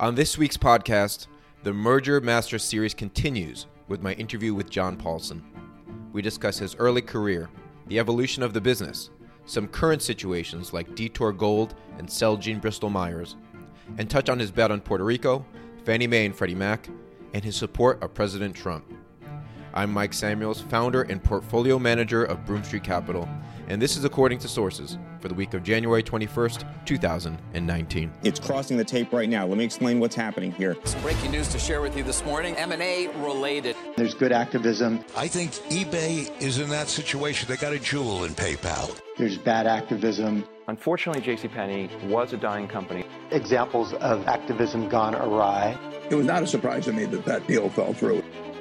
On this week's podcast, the Merger Master series continues with my interview with John Paulson. We discuss his early career, the evolution of the business, some current situations like Detour Gold and Celgene Bristol Myers, and touch on his bet on Puerto Rico, Fannie Mae and Freddie Mac, and his support of President Trump. I'm Mike Samuels, founder and portfolio manager of Broome Street Capital, and this is According to Sources for the week of January 21st, 2019. It's crossing the tape right now. Let me explain what's happening here. Some breaking news to share with you this morning, M&A related. There's good activism. I think eBay is in that situation. They got a jewel in PayPal. There's bad activism. Unfortunately, JCPenney was a dying company. Examples of activism gone awry. It was not a surprise to me that that deal fell through.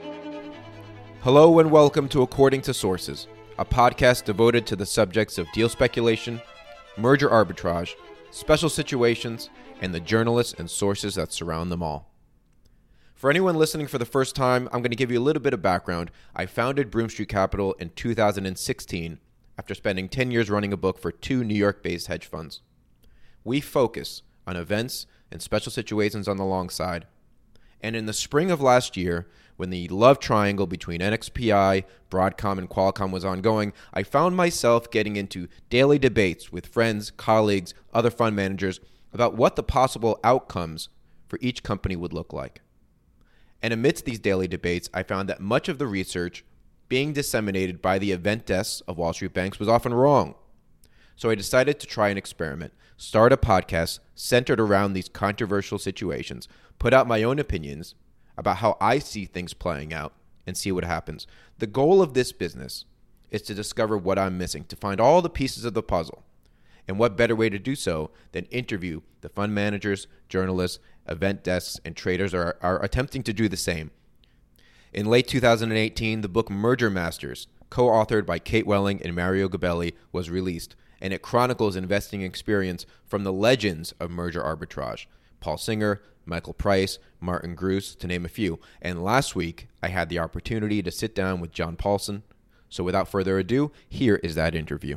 Hello and welcome to According to Sources, a podcast devoted to the subjects of deal speculation, merger arbitrage, special situations, and the journalists and sources that surround them all. For anyone listening for the first time, I'm going to give you a little bit of background. I founded Broome Street Capital in 2016 after spending 10 years running a book for two New York-based hedge funds. We focus on events and special situations on the long side. And in the spring of last year, when the love triangle between NXPI, Broadcom, and Qualcomm was ongoing, I found myself getting into daily debates with friends, colleagues, other fund managers about what the possible outcomes for each company would look like. And amidst these daily debates, I found that much of the research being disseminated by the event desks of Wall Street banks was often wrong. So I decided to try an experiment, start a podcast centered around these controversial situations, put out my own opinions about how I see things playing out, and see what happens. The goal of this business is to discover what I'm missing, to find all the pieces of the puzzle. And what better way to do so than interview the fund managers, journalists, event desks, and traders are attempting to do the same. In late 2018, the book Merger Masters, co-authored by Kate Welling and Mario Gabelli, was released, and it chronicles investing experience from the legends of merger arbitrage. Paul Singer, Michael Price, Martin Gruss, to name a few. And last week, I had the opportunity to sit down with John Paulson. So without further ado, here is that interview.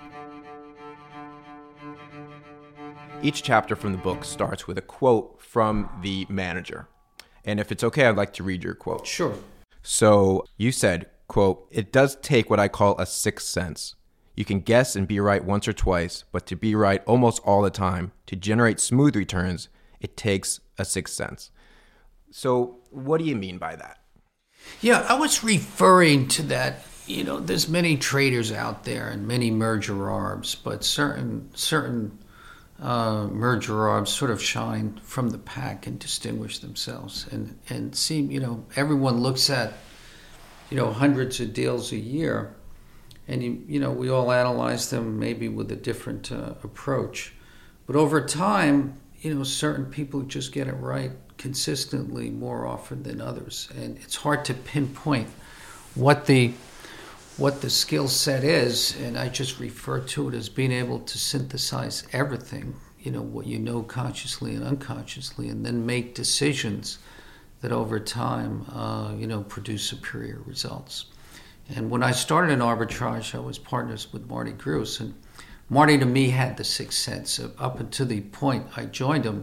Each chapter from the book starts with a quote from the manager. And if it's okay, I'd like to read your quote. Sure. So you said, quote, "It does take what I call a sixth sense. You can guess and be right once or twice, but to be right almost all the time, to generate smooth returns, it takes a sixth sense." So what do you mean by that? Yeah, I was referring to that. You know, there's many traders out there and many merger arbs, but certain merger arbs sort of shine from the pack and distinguish themselves and seem, everyone looks at, hundreds of deals a year, and, we all analyze them maybe with a different approach. But over time, certain people just get it right consistently more often than others. And it's hard to pinpoint what the skill set is. And I just refer to it as being able to synthesize everything, what you know consciously and unconsciously, and then make decisions that over time, produce superior results. And when I started in arbitrage, I was partners with Marty Gruss, and Marty, to me, had the sixth sense. Up until the point I joined him,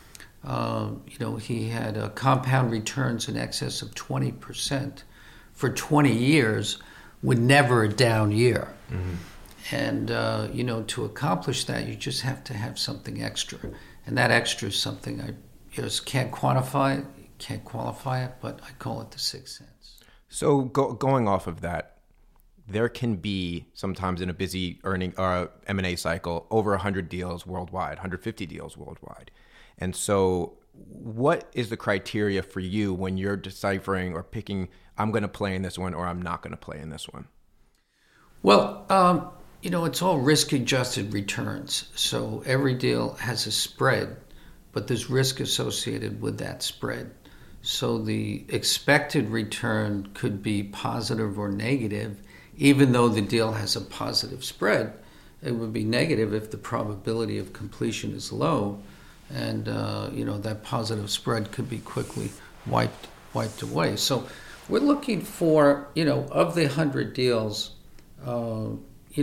he had compound returns in excess of 20% for 20 years with never a down year. Mm-hmm. And, to accomplish that, you just have to have something extra. And that extra is something I just can't quantify, can't qualify it, but I call it the sixth sense. So going off of that, there can be sometimes in a busy M&A cycle over 100 deals worldwide, 150 deals worldwide. And so what is the criteria for you when you're deciphering or picking, I'm going to play in this one or I'm not going to play in this one? Well, it's all risk-adjusted returns. So every deal has a spread, but there's risk associated with that spread. So the expected return could be positive or negative. Even though the deal has a positive spread, it would be negative if the probability of completion is low, and that positive spread could be quickly wiped away. So we're looking for, of the 100 deals,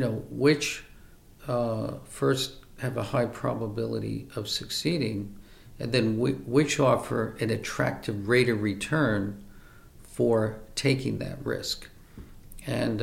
which first have a high probability of succeeding, and then which offer an attractive rate of return for taking that risk. And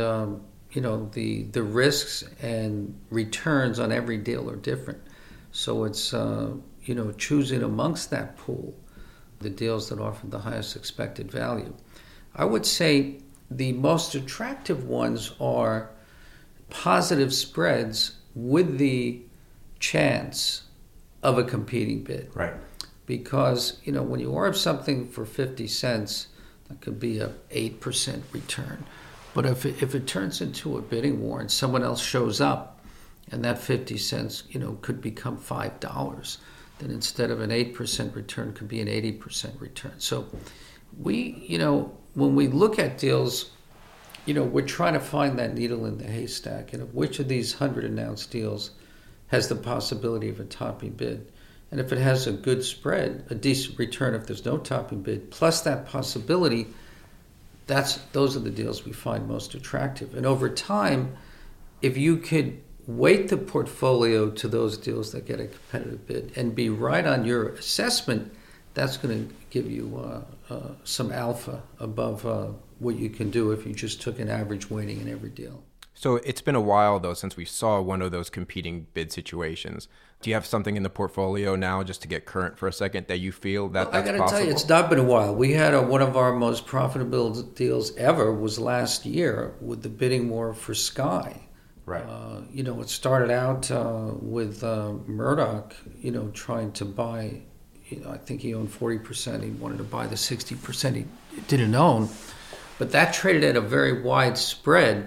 the risks and returns on every deal are different. So it's choosing amongst that pool the deals that offer the highest expected value. I would say the most attractive ones are positive spreads with the chance of a competing bid. Right. Because, when you arb something for 50 cents, that could be a 8% return. But if it turns into a bidding war and someone else shows up and that 50 cents, could become $5, then instead of an 8% return, could be an 80% return. So we, when we look at deals, we're trying to find that needle in the haystack. And which of these 100 announced deals has the possibility of a topping bid? And if it has a good spread, a decent return if there's no topping bid, plus that possibility, those are the deals we find most attractive. And over time, if you could weight the portfolio to those deals that get a competitive bid and be right on your assessment, that's going to give you some alpha above what you can do if you just took an average weighting in every deal. So it's been a while, though, since we saw one of those competing bid situations. Do you have something in the portfolio now, just to get current for a second, that you feel that's possible? I got to tell you, it's not been a while. We had one of our most profitable deals ever was last year with the bidding war for Sky. Right. It started out with Murdoch, trying to buy, I think he owned 40%. He wanted to buy the 60% he didn't own. But that traded at a very wide spread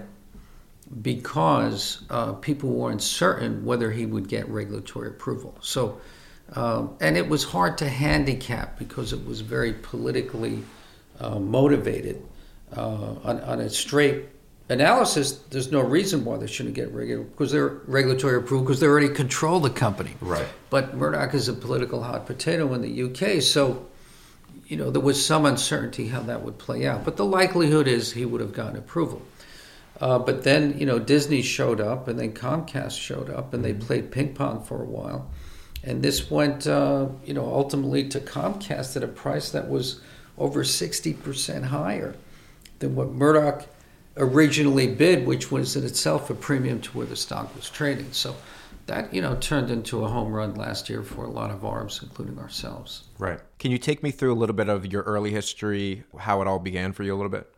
because people weren't certain whether he would get regulatory approval. So, and it was hard to handicap because it was very politically motivated. On a straight analysis, there's no reason why they shouldn't get regulatory approval because they already control the company. Right. But Murdoch is a political hot potato in the UK, so there was some uncertainty how that would play out. But the likelihood is he would have gotten approval. But then, Disney showed up, and then Comcast showed up, and they played ping pong for a while. And this went, ultimately to Comcast at a price that was over 60% higher than what Murdoch originally bid, which was in itself a premium to where the stock was trading. So that, turned into a home run last year for a lot of ARBs, including ourselves. Right. Can you take me through a little bit of your early history, how it all began for you a little bit?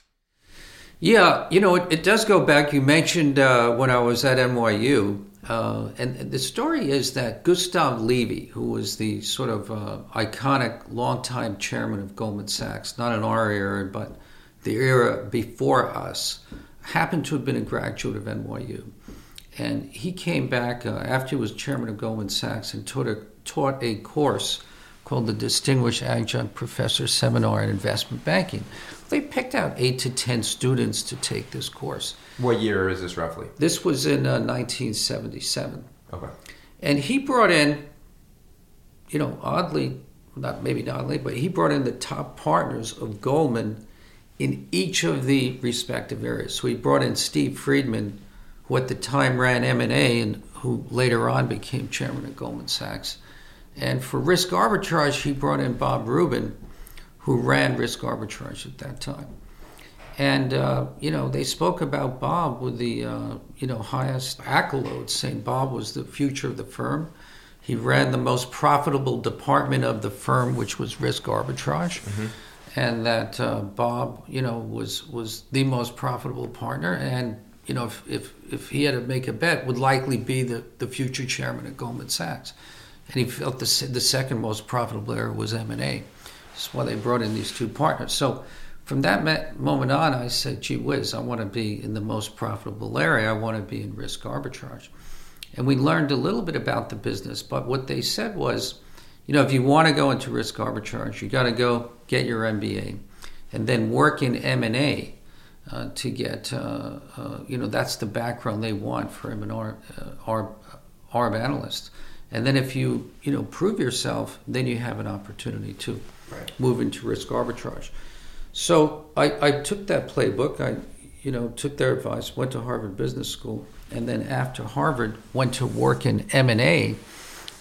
Yeah, it does go back. You mentioned when I was at NYU, and the story is that Gustav Levy, who was the sort of iconic longtime chairman of Goldman Sachs, not in our era, but the era before us, happened to have been a graduate of NYU. And he came back after he was chairman of Goldman Sachs and taught a course called the Distinguished Adjunct Professor Seminar in Investment Banking. They picked out 8 to 10 students to take this course. What year is this roughly? This was in 1977. Okay. And he brought in, oddly, but he brought in the top partners of Goldman in each of the respective areas. So he brought in Steve Friedman, who at the time ran M&A and who later on became chairman of Goldman Sachs. And for risk arbitrage, he brought in Bob Rubin, who ran risk arbitrage at that time. And, they spoke about Bob with the, highest accolades, saying Bob was the future of the firm. He ran the most profitable department of the firm, which was risk arbitrage. Mm-hmm. And that Bob, was the most profitable partner. And, if he had to make a bet, would likely be the future chairman of Goldman Sachs. And he felt the second most profitable area was M&A. That's why they brought in these two partners. So from that moment on, I said, gee whiz, I want to be in the most profitable area. I want to be in risk arbitrage. And we learned a little bit about the business. But what they said was, if you want to go into risk arbitrage, you got to go get your MBA and then work in M&A to get, that's the background they want for M&A ARB analysts. And then if you, prove yourself, then you have an opportunity to move into risk arbitrage. So I took that playbook. I, took their advice, went to Harvard Business School, and then after Harvard, went to work in M&A.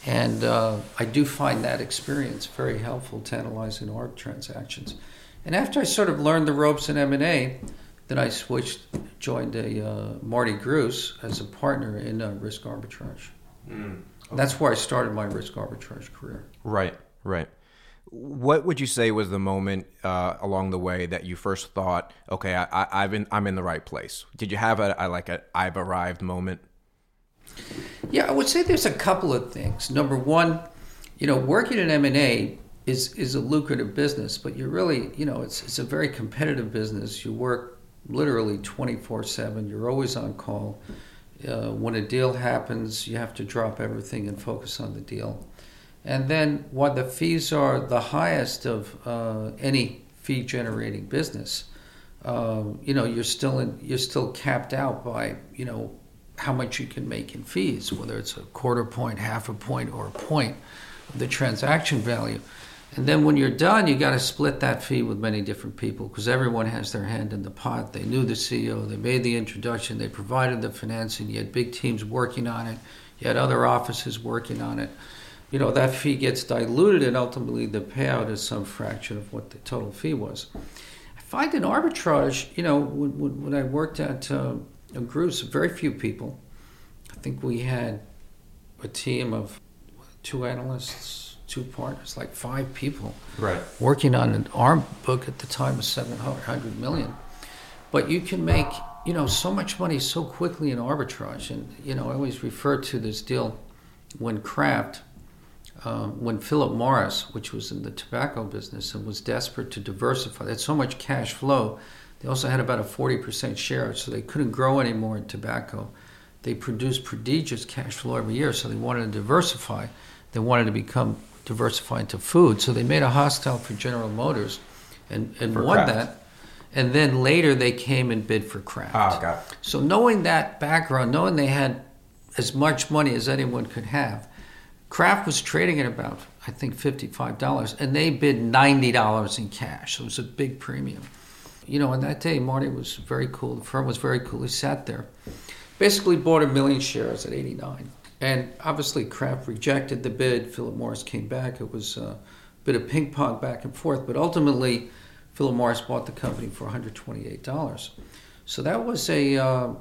And I do find that experience very helpful to analyzing ARB transactions. And after I sort of learned the ropes in M&A, then I joined Marty Gruss as a partner in risk arbitrage. That's where I started my risk arbitrage career. Right. What would you say was the moment along the way that you first thought, okay, I'm in the right place? Did you have a I've arrived moment? Yeah, I would say there's a couple of things. Number one, working in M&A is a lucrative business, but you're really, it's a very competitive business. You work literally 24/7. You're always on call. When a deal happens, you have to drop everything and focus on the deal. And then while the fees are the highest of any fee-generating business, you're still capped out by, how much you can make in fees, whether it's a quarter point, half a point, or a point of the transaction value. And then when you're done, you got to split that fee with many different people because everyone has their hand in the pot. They knew the CEO, they made the introduction, they provided the financing, you had big teams working on it, you had other offices working on it. That fee gets diluted and ultimately the payout is some fraction of what the total fee was. I find in arbitrage, when I worked at Gruss, very few people. I think we had a team of 2 analysts, 2 partners, like 5 people working on an ARM book at the time of $700 million. But you can make, so much money so quickly in arbitrage. And, I always refer to this deal when Philip Morris, which was in the tobacco business and was desperate to diversify, they had so much cash flow. They also had about a 40% share, so they couldn't grow anymore in tobacco. They produced prodigious cash flow every year, so they wanted to diversify. They wanted to become diversified into food, so they made a hostile for General Motors and won that. And then later they came and bid for Kraft. Oh, got it. So knowing that background, knowing they had as much money as anyone could have, Kraft was trading at about, I think, $55, and they bid $90 in cash, so it was a big premium. On that day, Marty was very cool. The firm was very cool. He sat there, basically bought 1 million shares at 89. And obviously, Kraft rejected the bid. Philip Morris came back. It was a bit of ping pong back and forth. But ultimately, Philip Morris bought the company for $128. So that was a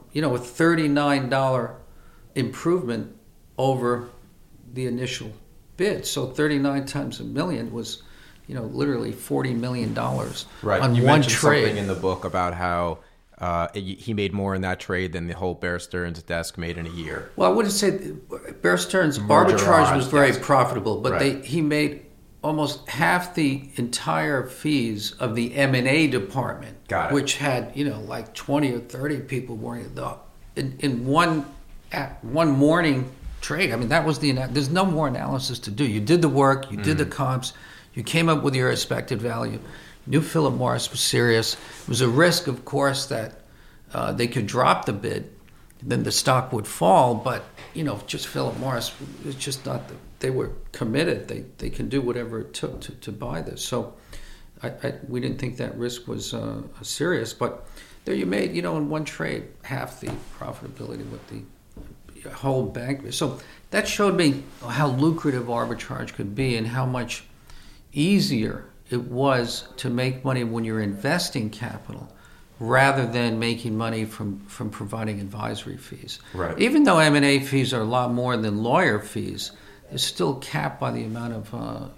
$39 improvement over the initial bid. So 39 times 1 million was, literally $40 million right. on you one mentioned trade. Something in the book about how he made more in that trade than the whole Bear Stearns desk made in a year. Well, I wouldn't say Bear Stearns Merger arbitrage was very desk. profitable, but Right. he made almost half the entire fees of the M&A department, Got it. which had like 20 or 30 people working in one morning trade. I mean, that was there's no more analysis to do. You did the work, you did the comps, you came up with your expected value. You knew Philip Morris was serious. It was a risk, of course, that they could drop the bid, then the stock would fall. But just Philip Morris, it's just not. They were committed. They can do whatever it took to buy this. So we didn't think that risk was serious. But there you made in one trade half the profitability with the whole bank. So that showed me how lucrative arbitrage could be and how much easier it was to make money when you're investing capital rather than making money from providing advisory fees. Right. Even though M&A fees are a lot more than lawyer fees, they're still capped by the amount of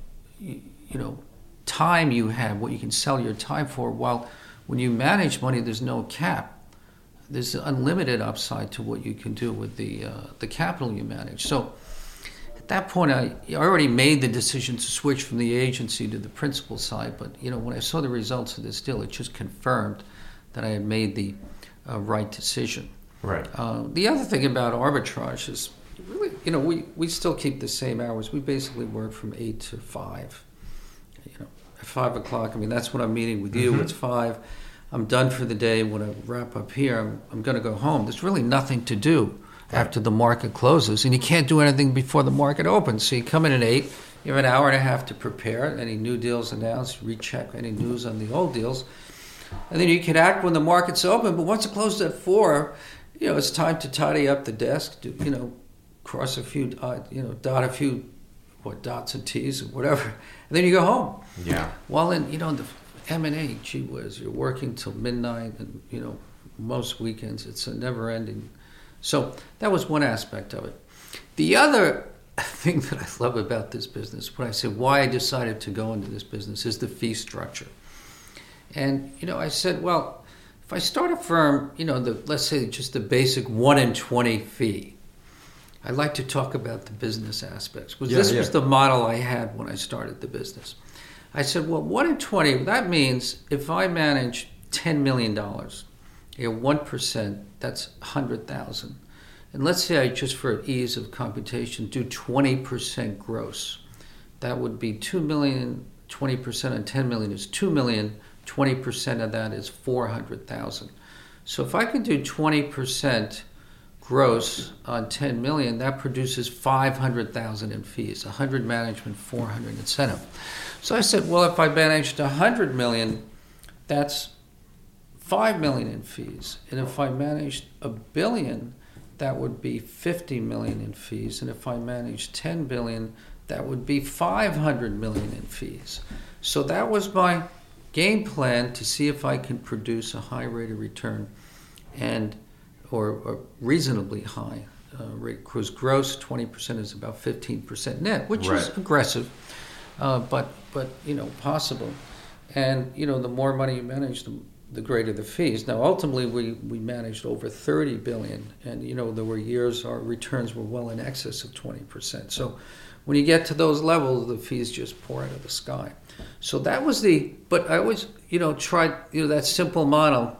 time you have, what you can sell your time for, while when you manage money, there's no cap. There's unlimited upside to what you can do with the capital you manage. So at that point, I already made the decision to switch from the agency to the principal side. But when I saw the results of this deal, it just confirmed that I had made the right decision. Right. The other thing about arbitrage is really, we still keep the same hours. We basically work from 8 to 5. At 5 o'clock, that's when I'm meeting with you. Mm-hmm. It's 5. I'm done for the day. When I wrap up here, I'm going to go home. There's really nothing to do after the market closes, and you can't do anything before the market opens. So you come in at 8, you have an hour and a half to prepare any new deals announced, recheck any news on the old deals, and then you can act when the market's open. But once it closes at 4, it's time to tidy up the desk, cross a few, dot a few dots and T's or whatever, and then you go home. Yeah. Well, in the M&A, gee whiz, you're working till midnight, and most weekends it's a never-ending. So that was one aspect of it. The other thing that I love about this business, when I say why I decided to go into this business, is the fee structure. And I said, well, if I start a firm, let's say just the basic 1 in 20 fee. I'd like to talk about the business aspects. This was the model I had when I started the business. I said, well, 1 in 20, that means if I manage $10 million, 1%, that's $100,000. And let's say I, just for ease of computation, do 20% gross. That would be $2 million, 20% on $10 million is $2 million, 20% of that is $400,000. So if I could do 20% gross on $10 million, that produces $500,000 in fees, 100 management, 400 incentive. So I said, well, if I managed $100 million, that's $5 million in fees. And if I managed $1 billion, that would be $50 million in fees. And if I managed $10 billion, that would be $500 million in fees. So that was my game plan to see if I can produce a high rate of return or reasonably high rate. Because gross 20% is about 15% net, which is aggressive, but possible. And the more money you manage, the greater the fees. Now, ultimately, we managed over $30 billion, and there were years our returns were well in excess of 20%. So when you get to those levels, the fees just pour out of the sky. So that was but I always tried that simple model: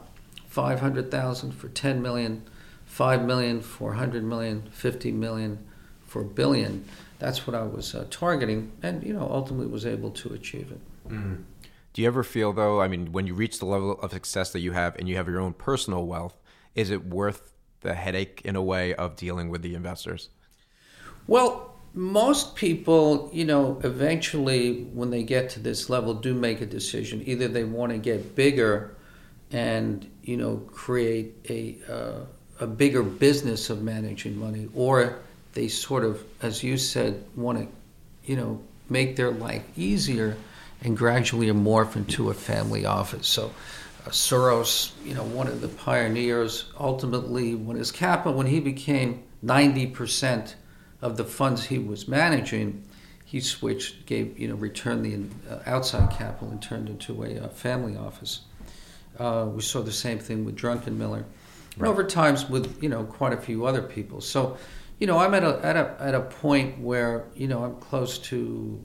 500,000 for 10 million, 5 million for 100 million, 50 million for $1 billion. That's what I was targeting, and ultimately was able to achieve it. Mm. Do you ever feel, though, when you reach the level of success that you have and you have your own personal wealth, is it worth the headache in a way of dealing with the investors? Well, most people, eventually when they get to this level do make a decision. Either they want to get bigger and, create a bigger business of managing money, or they sort of, as you said, want to, make their life easier and gradually morph into a family office. So Soros, one of the pioneers, ultimately when he became 90% of the funds he was managing, he switched, returned the outside capital and turned into a family office. We saw the same thing with Druckenmiller, and over times with quite a few other people. So, I'm at a point where I'm close to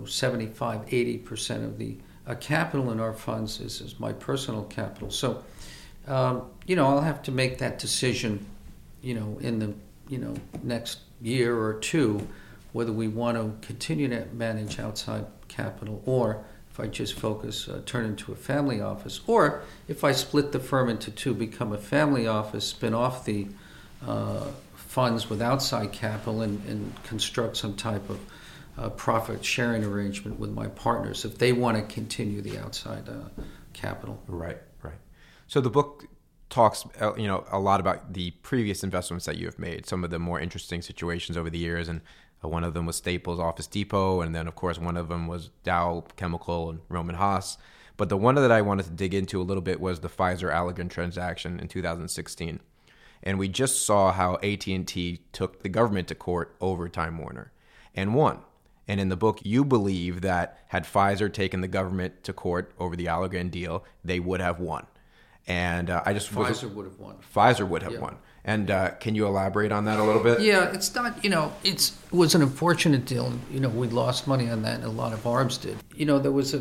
75-80% of the capital in our funds is my personal capital. So, I'll have to make that decision, in the next year or two, whether we want to continue to manage outside capital, or if I just focus, turn into a family office, or if I split the firm into two, become a family office, spin off the funds with outside capital, and construct some type of profit sharing arrangement with my partners if they want to continue the outside capital. Right. So the book talks, a lot about the previous investments that you have made, some of the more interesting situations over the years, and one of them was Staples Office Depot, and then of course one of them was Dow Chemical and Roman Haas. But the one that I wanted to dig into a little bit was the Pfizer-Allergan transaction in 2016. And we just saw how AT&T took the government to court over Time Warner and won. And in the book, you believe that had Pfizer taken the government to court over the Allergan deal, they would have won. And Pfizer would have won. Pfizer would have won. And can you elaborate on that a little bit? Yeah, it's not, it was an unfortunate deal. We lost money on that, and a lot of ARBs did. There was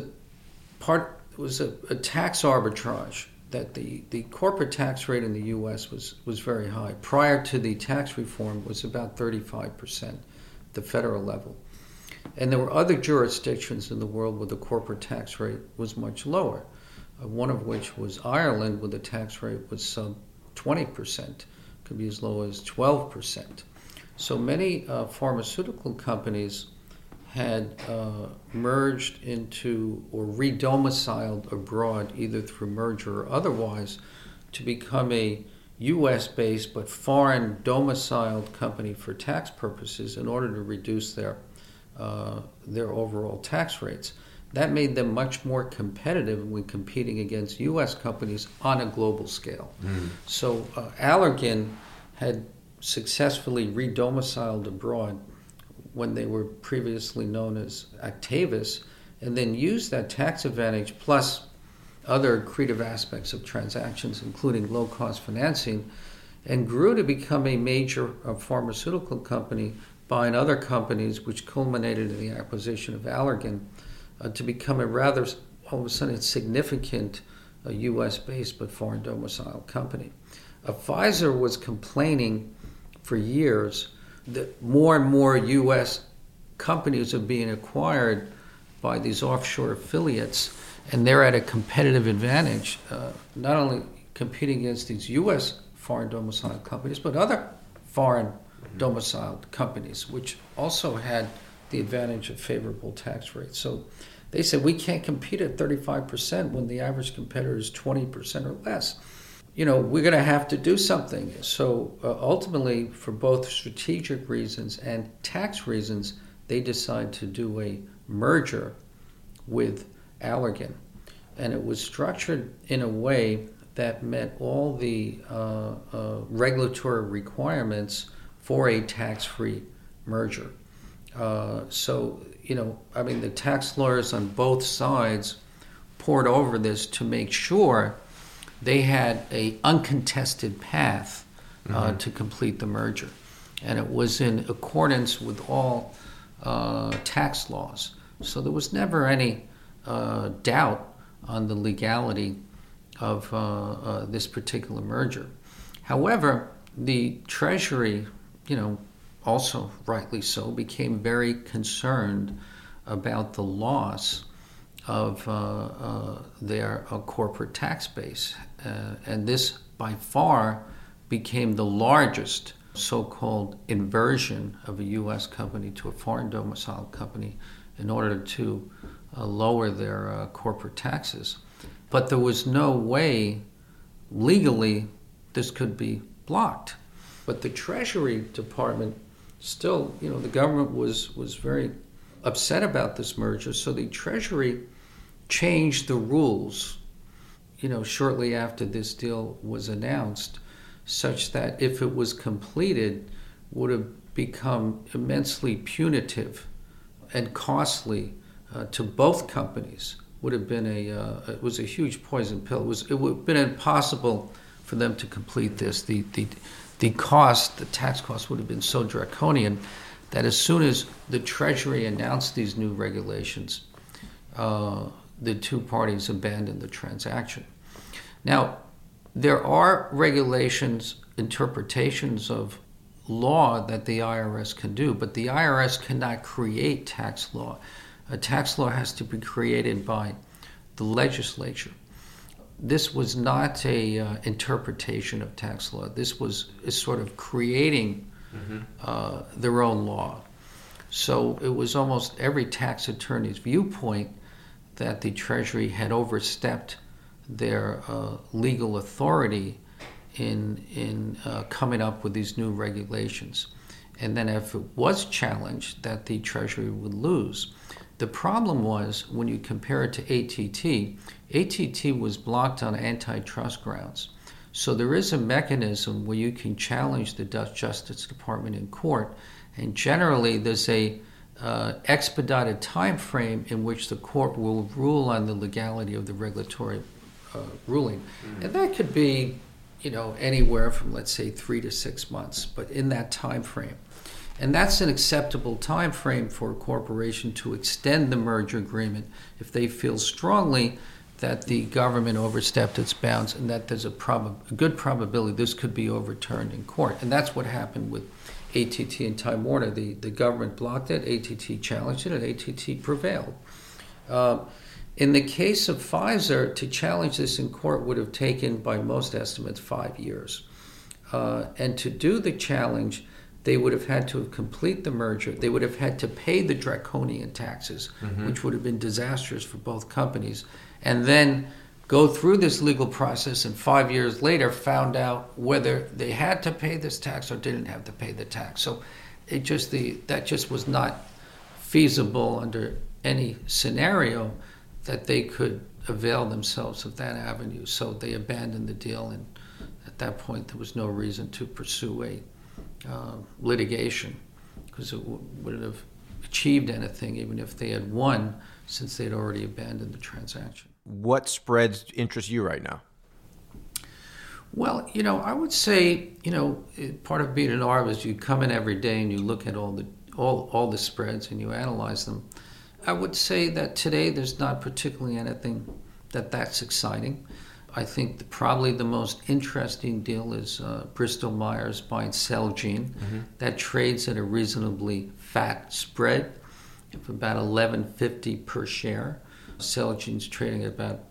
a tax arbitrage that the corporate tax rate in the U.S. was very high. Prior to the tax reform, was about 35%, the federal level. And there were other jurisdictions in the world where the corporate tax rate was much lower, one of which was Ireland, where the tax rate was sub 20%, could be as low as 12%. So many pharmaceutical companies had merged into or redomiciled abroad, either through merger or otherwise, to become a U.S.-based but foreign domiciled company for tax purposes in order to reduce their their overall tax rates. That made them much more competitive when competing against U.S. companies on a global scale. So Allergan had successfully re-domiciled abroad when they were previously known as Actavis, and then used that tax advantage plus other accretive aspects of transactions, including low-cost financing, and grew to become a major pharmaceutical company, buying other companies, which culminated in the acquisition of Allergan, to become a rather, all of a sudden, significant U.S.-based but foreign domiciled company. Pfizer was complaining for years that more and more U.S. companies are being acquired by these offshore affiliates, and they're at a competitive advantage, not only competing against these U.S. foreign domiciled companies, but other foreign domiciled companies, which also had the advantage of favorable tax rates. So they said, we can't compete at 35% when the average competitor is 20% or less. You know, we're going to have to do something. So ultimately, for both strategic reasons and tax reasons, they decide to do a merger with Allergan. And it was structured in a way that met all the regulatory requirements for a tax-free merger. So, you know, I mean, the tax lawyers on both sides poured over this to make sure they had a uncontested path to complete the merger. And it was in accordance with all tax laws. So there was never any doubt on the legality of this particular merger. However, the Treasury, you know, also rightly so, became very concerned about the loss of their corporate tax base. And this, by far, became the largest so-called inversion of a U.S. company to a foreign domiciled company in order to lower their corporate taxes. But there was no way legally this could be blocked. But the Treasury Department still, you know, the government was very upset about this merger, so the Treasury changed the rules, you know, shortly after this deal was announced, such that if it was completed, would have become immensely punitive and costly to both companies. Would have been it was a huge poison pill. It would have been impossible for them to complete this. The tax cost would have been so draconian that as soon as the Treasury announced these new regulations, the two parties abandoned the transaction. Now, there are regulations, interpretations of law that the IRS can do, but the IRS cannot create tax law. A tax law has to be created by the legislature. This was not a interpretation of tax law. This was sort of creating their own law. So it was almost every tax attorney's viewpoint that the Treasury had overstepped their legal authority in coming up with these new regulations. And then if it was challenged, that the Treasury would lose. The problem was, when you compare it to ATT was blocked on antitrust grounds. So there is a mechanism where you can challenge the Dutch Justice Department in court, and generally there's a expedited time frame in which the court will rule on the legality of the regulatory ruling. And that could be, you know, anywhere from, let's say, 3 to 6 months, but in that time frame. And that's an acceptable time frame for a corporation to extend the merger agreement if they feel strongly that the government overstepped its bounds and that there's a good probability this could be overturned in court. And that's what happened with ATT and Time Warner. The government blocked it, ATT challenged it, and ATT prevailed. In the case of Pfizer, to challenge this in court would have taken, by most estimates, 5 years. And to do the challenge, they would have had to complete the merger. They would have had to pay the draconian taxes, which would have been disastrous for both companies, and then go through this legal process, and 5 years later found out whether they had to pay this tax or didn't have to pay the tax. So that just was not feasible under any scenario that they could avail themselves of that avenue. So they abandoned the deal, and at that point there was no reason to pursue a litigation, because it wouldn't have achieved anything even if they had won, since they'd already abandoned the transaction. What spreads interest you right now? Well, I would say, part of being an ARB is you come in every day and you look at all the spreads and you analyze them. I would say that today there's not particularly anything that's exciting. I think probably the most interesting deal is Bristol Myers buying Celgene. Mm-hmm. That trades at a reasonably fat spread of about $11.50 per share. Celgene's trading at about,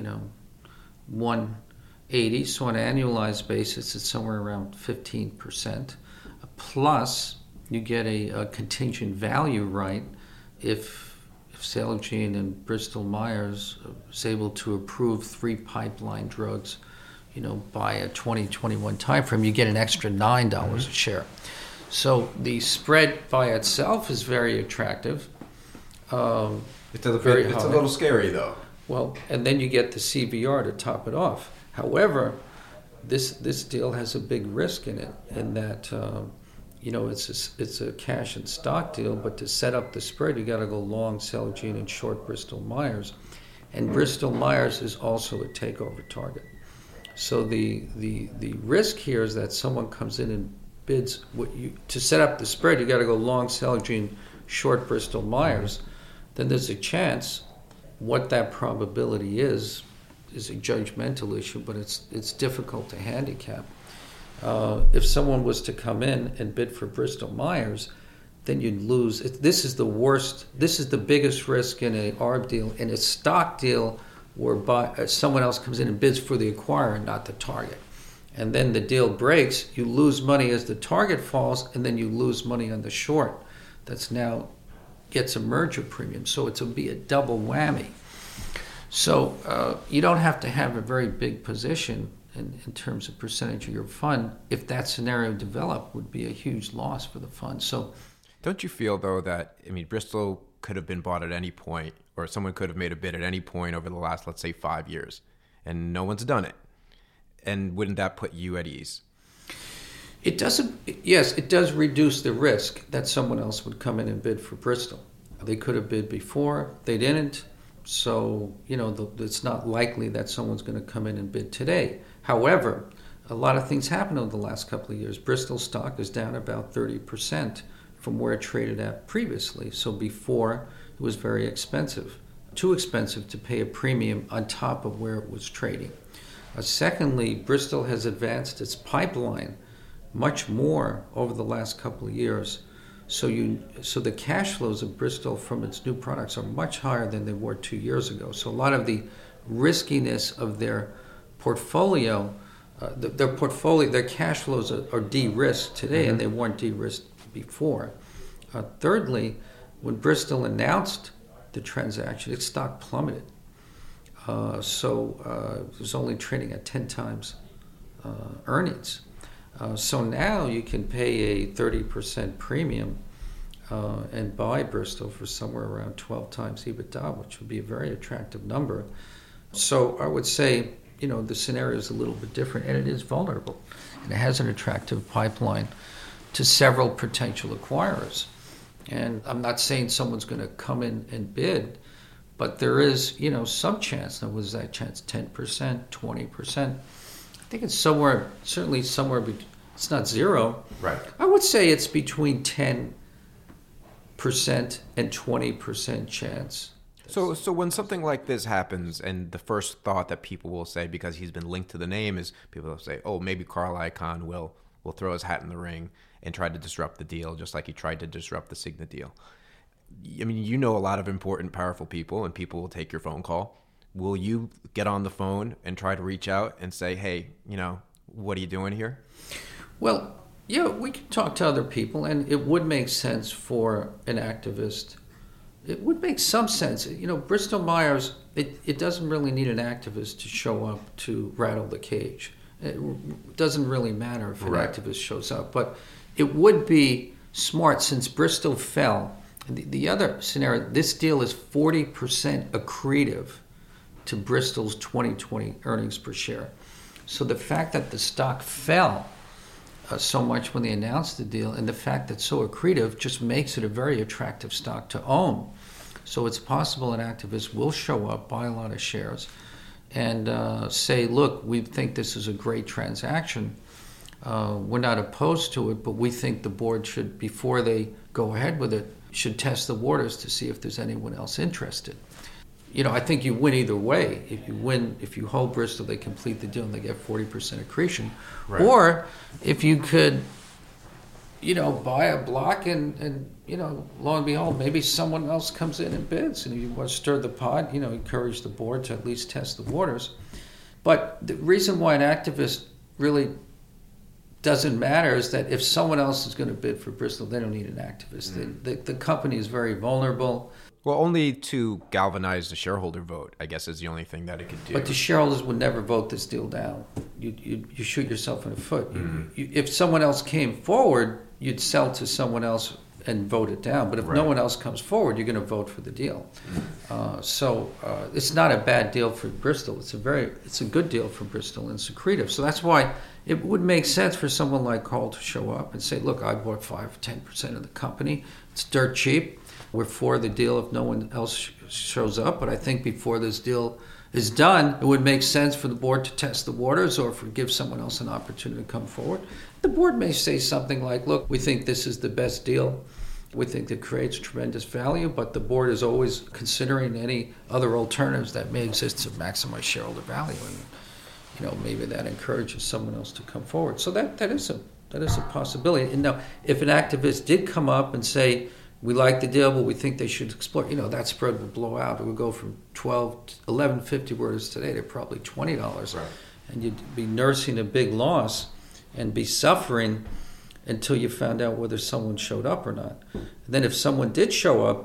$180. So on an annualized basis, it's somewhere around 15%. Plus, you get a contingent value right if Celgene and Bristol Myers is able to approve 3 pipeline drugs, by a 2021 timeframe, you get an extra $9 a share. So the spread by itself is very attractive. It's a little scary, though. Well, and then you get the CVR to top it off. However, this deal has a big risk in it, in that it's a cash and stock deal, but to set up the spread, you got to go long Celgene and short Bristol Myers, and Bristol Myers is also a takeover target. So the risk here is that someone comes in and bids to set up the spread. You got to go long Celgene, short Bristol Myers. Then there's a chance. What that probability is a judgmental issue, but it's difficult to handicap. If someone was to come in and bid for Bristol Myers, then you'd lose. This is the worst. This is the biggest risk in an ARB deal. In a stock deal, where someone else comes in and bids for the acquirer, not the target, and then the deal breaks, you lose money as the target falls, and then you lose money on the short. That's now gets a merger premium. So it'll be a double whammy. So you don't have to have a very big position in terms of percentage of your fund. If that scenario developed, would be a huge loss for the fund. So, don't you feel, though, that, Bristol could have been bought at any point, or someone could have made a bid at any point over the last, let's say, 5 years, and no one's done it? And wouldn't that put you at ease? It doesn't. Yes, it does reduce the risk that someone else would come in and bid for Bristol. They could have bid before, they didn't. So, it's not likely that someone's going to come in and bid today. However, a lot of things happened over the last couple of years. Bristol stock is down about 30% from where it traded at previously. So before, it was very expensive, too expensive to pay a premium on top of where it was trading. Secondly, Bristol has advanced its pipeline much more over the last couple of years. So the cash flows of Bristol from its new products are much higher than they were 2 years ago. So a lot of the riskiness of their portfolio, their cash flows are de-risked today, and they weren't de-risked before. Thirdly, when Bristol announced the transaction, its stock plummeted. So it was only trading at 10 times earnings. So now you can pay a 30% premium and buy Bristol for somewhere around 12 times EBITDA, which would be a very attractive number. So I would say, the scenario is a little bit different, and it is vulnerable. And it has an attractive pipeline to several potential acquirers. And I'm not saying someone's going to come in and bid, but there is, some chance. Now, was that chance 10%, 20%? I think it's certainly somewhere, it's not zero. Right. I would say it's between 10% and 20% chance. So when something like this happens, and the first thought that people will say, because he's been linked to the name, is people will say, oh, maybe Carl Icahn will throw his hat in the ring and try to disrupt the deal, just like he tried to disrupt the Cigna deal. A lot of important, powerful people, and people will take your phone call. Will you get on the phone and try to reach out and say, hey, what are you doing here? Well, yeah, we can talk to other people, and it would make sense for an activist. It would make some sense. Bristol Myers, it doesn't really need an activist to show up to rattle the cage. It doesn't really matter if an activist shows up. But it would be smart, since Bristol fell The other scenario, this deal is 40% accretive to Bristol's 2020 earnings per share. So the fact that the stock fell so much when they announced the deal, and the fact that it's so accretive just makes it a very attractive stock to own. So it's possible an activist will show up, buy a lot of shares, and say, look, we think this is a great transaction. We're not opposed to it, but we think the board should, before they go ahead with it, should test the waters to see if there's anyone else interested. I think you win either way. If you hold Bristol, they complete the deal and they get 40% accretion. Right. Or if you could, buy a block and lo and behold, maybe someone else comes in and bids. And if you want to stir the pot, encourage the board to at least test the waters. But the reason why an activist really doesn't matter is that if someone else is going to bid for Bristol, they don't need an activist. The company is very vulnerable. Well, only to galvanize the shareholder vote, I guess, is the only thing that it could do. But the shareholders would never vote this deal down. You shoot yourself in the foot. If someone else came forward, you'd sell to someone else and vote it down. But if no one else comes forward, you're going to vote for the deal. So it's not a bad deal for Bristol. It's a good deal for Bristol, and it's accretive. So that's why it would make sense for someone like Carl to show up and say, look, I bought 5-10% of the company. It's dirt cheap. We're for the deal if no one else shows up. But I think before this deal is done, it would make sense for the board to test the waters or give someone else an opportunity to come forward. The board may say something like, look, we think this is the best deal. We think it creates tremendous value, but the board is always considering any other alternatives that may exist to maximize shareholder value. And, maybe that encourages someone else to come forward. So that is a possibility. And now, if an activist did come up and say, we like the deal, but we think they should explore, that spread would blow out. It would go from $11.50 where it is today to probably $20. Right. And you'd be nursing a big loss and be suffering until you found out whether someone showed up or not. And then if someone did show up,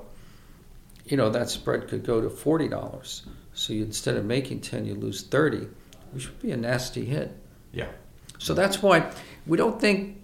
that spread could go to $40. So instead of making 10, you lose 30, which would be a nasty hit. Yeah. So that's why we don't think,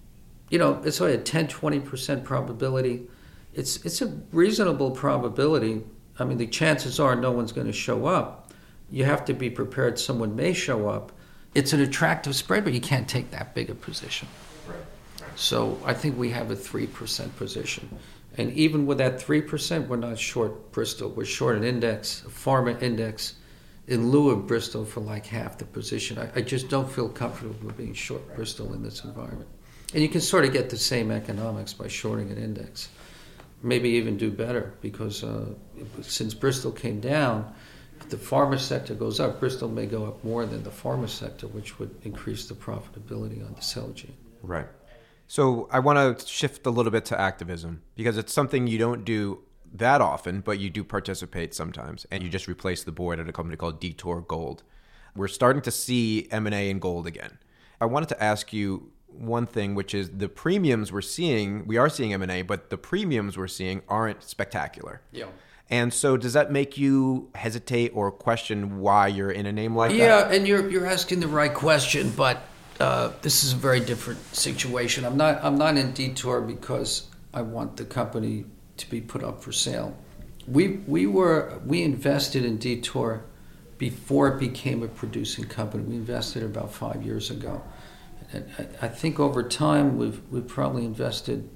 it's only a 10-20% probability. It's a reasonable probability. I mean, the chances are no one's going to show up. You have to be prepared someone may show up. It's an attractive spread, but you can't take that big a position. Right. So I think we have a 3% position. And even with that 3%, we're not short Bristol. We're short an index, a pharma index, in lieu of Bristol for like half the position. I just don't feel comfortable with being short Bristol in this environment. And you can sort of get the same economics by shorting an index. Maybe even do better, because since Bristol came down, if the pharma sector goes up, Bristol may go up more than the pharma sector, which would increase the profitability on the Celgene. Right. So I want to shift a little bit to activism, because it's something you don't do that often, but you do participate sometimes. And you just replaced the board at a company called Detour Gold. We're starting to see M&A in gold again. I wanted to ask you one thing, which is the premiums we are seeing M&A, but the premiums we're seeing aren't spectacular. Yeah. And so does that make you hesitate or question why you're in a name like that? Yeah, and you're asking the right question, but this is a very different situation. I'm not in Detour because I want the company to be put up for sale. We invested in Detour before it became a producing company. We invested about 5 years ago. And I think over time we've probably invested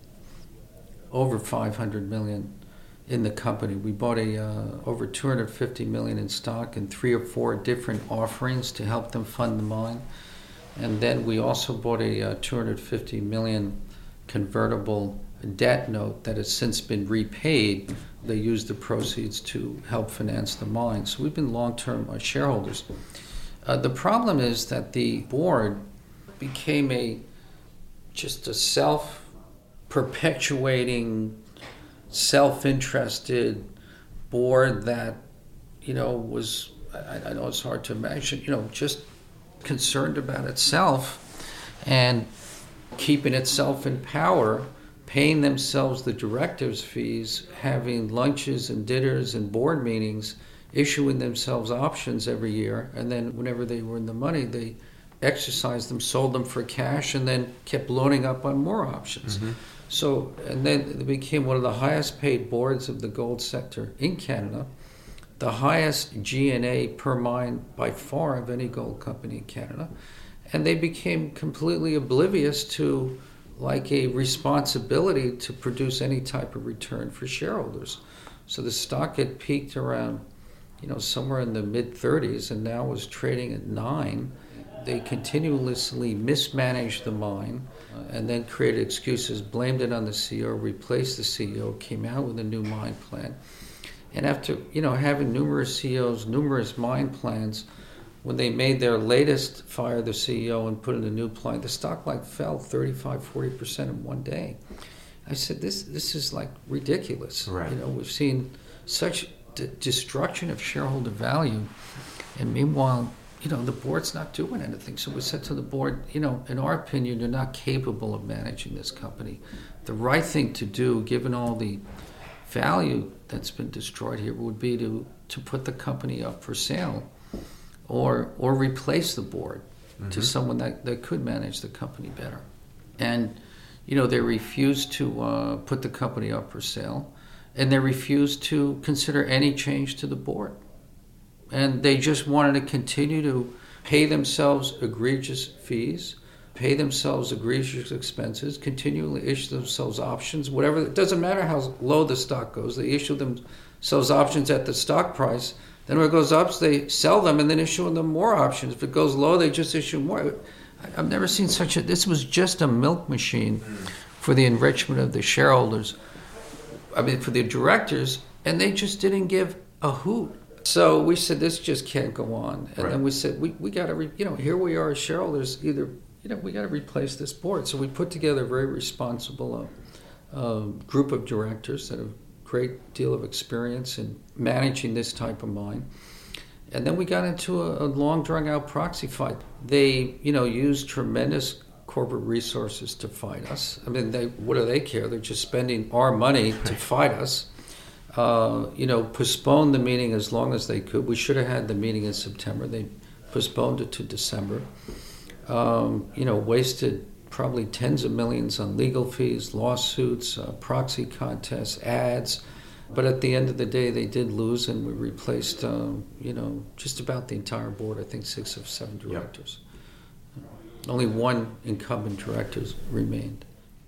over $500 million in the company. We bought over $250 million in stock and 3 or 4 different offerings to help them fund the mine. And then we also bought a $250 million convertible debt note that has since been repaid. They used the proceeds to help finance the mine. So we've been long-term shareholders. The problem is that the board became just a self-perpetuating, self-interested board that, was, I know it's hard to imagine, just concerned about itself and keeping itself in power, paying themselves the directors' fees, having lunches and dinners and board meetings, issuing themselves options every year, and then whenever they were in the money, they exercised them, sold them for cash, and then kept loading up on more options. Mm-hmm. So, and then it became one of the highest paid boards of the gold sector in Canada, the highest G&A per mine by far of any gold company in Canada. And they became completely oblivious to like a responsibility to produce any type of return for shareholders. So the stock had peaked around, somewhere in the mid-30s and now was trading at 9. They continuously mismanaged the mine and then created excuses, blamed it on the CEO, replaced the CEO, came out with a new mine plan. And after, having numerous CEOs, numerous mine plans, when they made their latest fire the CEO and put in a new plan, the stock fell 35-40% in one day. I said, this is ridiculous. Right. We've seen such destruction of shareholder value, and meanwhile, the board's not doing anything. So we said to the board, in our opinion, you're not capable of managing this company. The right thing to do, given all the value that's been destroyed here, would be to put the company up for sale or replace the board to someone that could manage the company better. And, they refused to put the company up for sale, and they refused to consider any change to the board. And they just wanted to continue to pay themselves egregious fees, pay themselves egregious expenses, continually issue themselves options, whatever. It doesn't matter how low the stock goes. They issue themselves options at the stock price. Then when it goes up, they sell them and then issue them more options. If it goes low, they just issue more. I've never seen this was just a milk machine for the enrichment of the shareholders. For the directors, and they just didn't give a hoot. So we said, this just can't go on. And then we said, we got to, here we are as shareholders, we got to replace this board. So we put together a very responsible group of directors that have a great deal of experience in managing this type of mine. And then we got into a long, drawn-out proxy fight. They, used tremendous corporate resources to fight us. What do they care? They're just spending our money to fight us. Postponed the meeting as long as they could. We should have had the meeting in September. They postponed it to December. Wasted probably tens of millions on legal fees, lawsuits, proxy contests, ads. But at the end of the day, they did lose, and we replaced, just about the entire board. I think 6 of 7 directors. Only one incumbent director remained.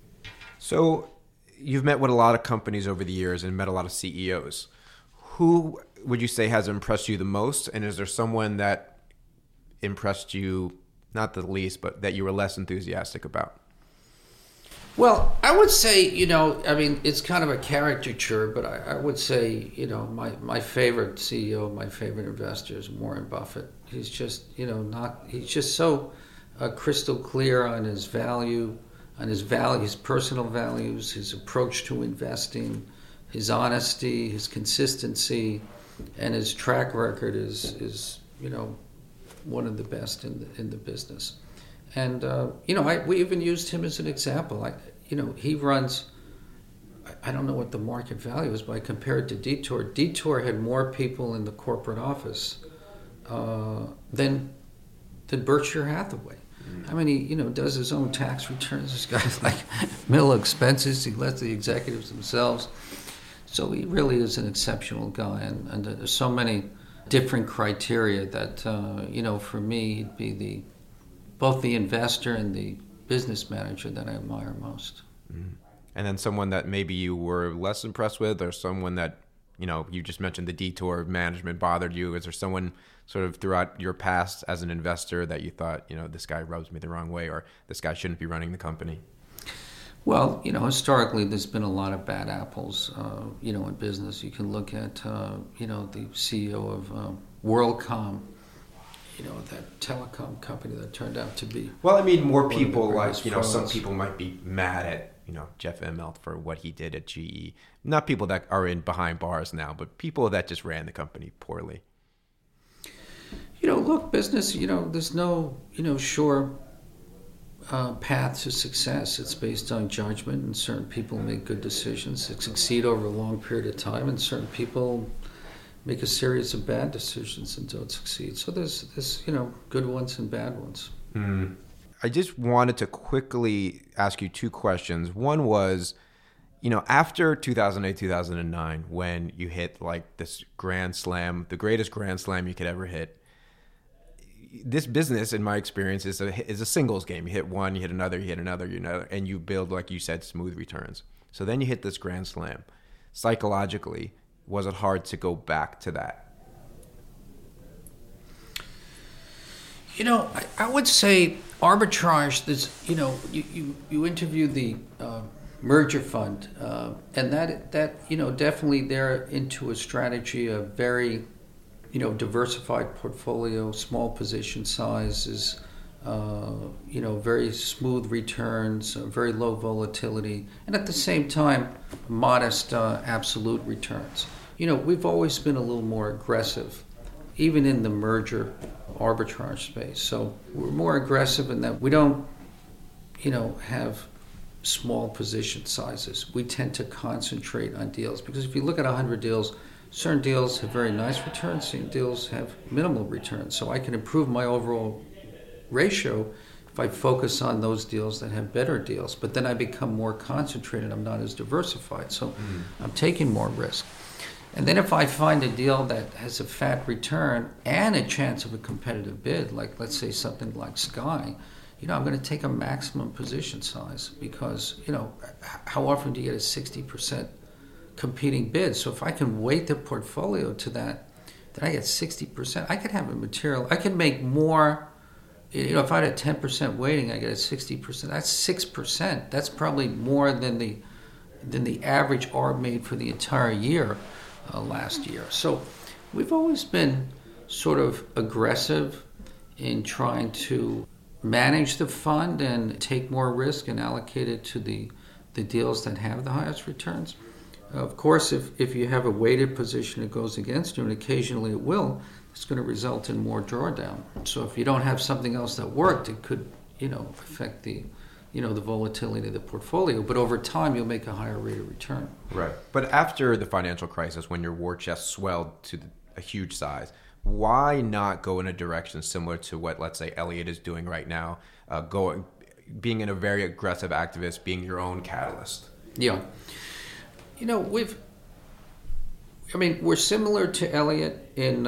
So you've met with a lot of companies over the years and met a lot of CEOs. Who would you say has impressed you the most? And is there someone that impressed you, not the least, but that you were less enthusiastic about? Well, I would say, it's kind of a caricature, but I would say, my favorite CEO, my favorite investor is Warren Buffett. He's just, he's just so crystal clear on his value, his personal values, his approach to investing, his honesty, his consistency, and his track record is one of the best in the business. And we even used him as an example. He runs. I don't know what the market value is, but I compared it to Detour. Detour had more people in the corporate office than Berkshire Hathaway. He does his own tax returns. This guy's middle expenses. He lets the executives themselves. So he really is an exceptional guy, and there's so many different criteria that for me he'd be both the investor and the business manager that I admire most. And then someone that maybe you were less impressed with, or someone that you just mentioned the Detour management bothered you. Is there someone sort of throughout your past as an investor that you thought, this guy rubs me the wrong way, or this guy shouldn't be running the company? Well, historically there's been a lot of bad apples, in business. You can look at, the CEO of WorldCom, that telecom company that turned out to be. Well, more people some people might be mad at, Jeff Immelt for what he did at GE. Not people that are behind bars now, but people that just ran the company poorly. Look, business, there's no, sure path to success. It's based on judgment, and certain people make good decisions that succeed over a long period of time, and certain people make a series of bad decisions and don't succeed. So there's good ones and bad ones. I just wanted to quickly ask you two questions. One was, after 2008, 2009, when you hit like this grand slam, the greatest grand slam you could ever hit, this business, in my experience, is a singles game. You hit one, you hit another, and you build, like you said, smooth returns. So then you hit this grand slam. Psychologically, was it hard to go back to that? I would say arbitrage. You interview the merger fund, and that definitely they're into a strategy of very diversified portfolio, small position sizes, very smooth returns, very low volatility, and at the same time, modest absolute returns. We've always been a little more aggressive, even in the merger arbitrage space. So we're more aggressive in that we don't, have small position sizes. We tend to concentrate on deals because if you look at 100 deals, certain deals have very nice returns, certain deals have minimal returns. So I can improve my overall ratio if I focus on those deals that have better deals. But then I become more concentrated. I'm not as diversified. So I'm taking more risk. And then if I find a deal that has a fat return and a chance of a competitive bid, like let's say something like Sky, I'm going to take a maximum position size because, how often do you get a 60% competing bid? So if I can weight the portfolio to that, then I get 60%. I could have a material, I can make more, if I had a 10% weighting, I get a 60%. That's 6%. That's probably more than the average ARB made for the entire year last year. So we've always been sort of aggressive in trying to manage the fund and take more risk and allocate it to the deals that have the highest returns. Of course, if you have a weighted position that goes against you, and occasionally it will, it's going to result in more drawdown. So if you don't have something else that worked, it could, affect the volatility of the portfolio. But over time, you'll make a higher rate of return. Right. But after the financial crisis, when your war chest swelled to a huge size, why not go in a direction similar to what, let's say, Elliott is doing right now, being in a very aggressive activist, being your own catalyst? Yeah. We're similar to Elliott in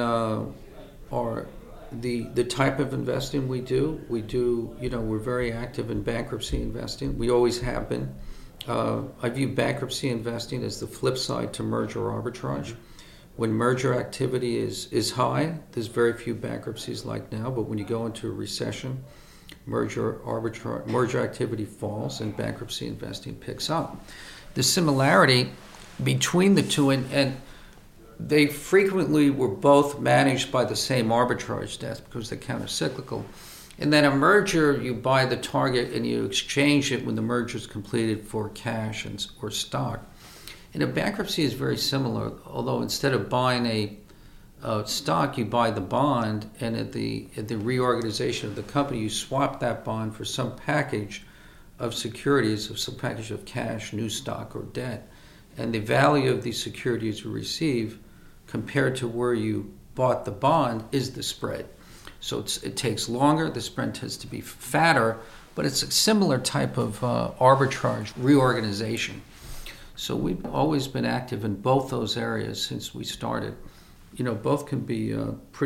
the type of investing we do. We do, we're very active in bankruptcy investing. We always have been. I view bankruptcy investing as the flip side to merger arbitrage. When merger activity is high, there's very few bankruptcies like now, but when you go into a recession, merger activity falls and bankruptcy investing picks up. The similarity between the two, and they frequently were both managed by the same arbitrage desk because they're countercyclical. And then a merger, you buy the target and you exchange it when the merger is completed for cash or stock. And a bankruptcy is very similar, although instead of buying a stock, you buy the bond, and at the reorganization of the company, you swap that bond for some package of securities, of some package of cash, new stock, or debt. And the value of these securities you receive compared to where you bought the bond is the spread. So it takes longer, the spread tends to be fatter, but it's a similar type of arbitrage reorganization. So we've always been active in both those areas since we started. Both can be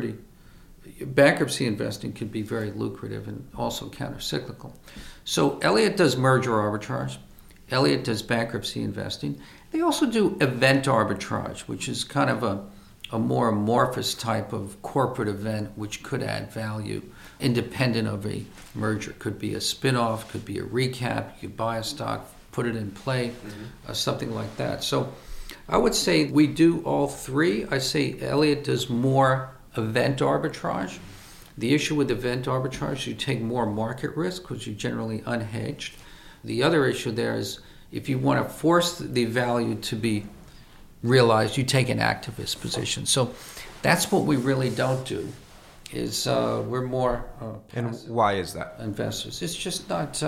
bankruptcy investing can be very lucrative and also countercyclical. So Elliott does merger arbitrage. Elliott does bankruptcy investing. They also do event arbitrage, which is kind of a more amorphous type of corporate event which could add value independent of a merger. Could be a spin-off, could be a recap, you could buy a stock, put it in play, something like that. So I would say we do all three. I say Elliott does more event arbitrage. The issue with event arbitrage, you take more market risk because you're generally unhedged. The other issue there is if you want to force the value to be realized, you take an activist position. So that's what we really don't do. Is we're more and why is that? Investors. It's just not,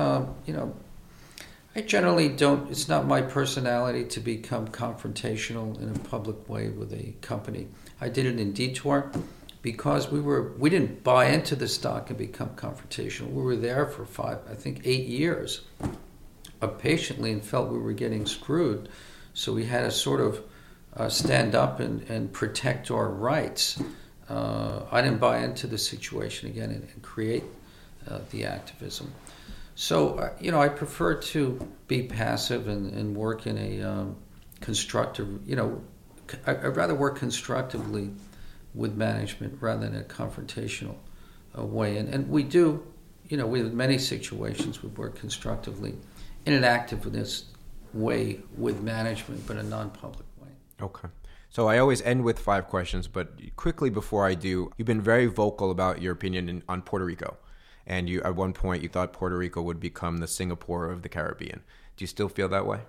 I generally don't, it's not my personality to become confrontational in a public way with a company. I did it in Detour. because we didn't buy into the stock and become confrontational. We were there for 8 years patiently and felt we were getting screwed. So we had to sort of stand up and protect our rights. I didn't buy into the situation again and create the activism. So, I prefer to be passive and work in a constructive, I'd rather work constructively with management rather than a confrontational way. And we do, we have many situations we work constructively in an activist way with management, but a non-public way. Okay. So I always end with 5 questions, but quickly before I do, you've been very vocal about your opinion on Puerto Rico. And you, at one point, you thought Puerto Rico would become the Singapore of the Caribbean. Do you still feel that way?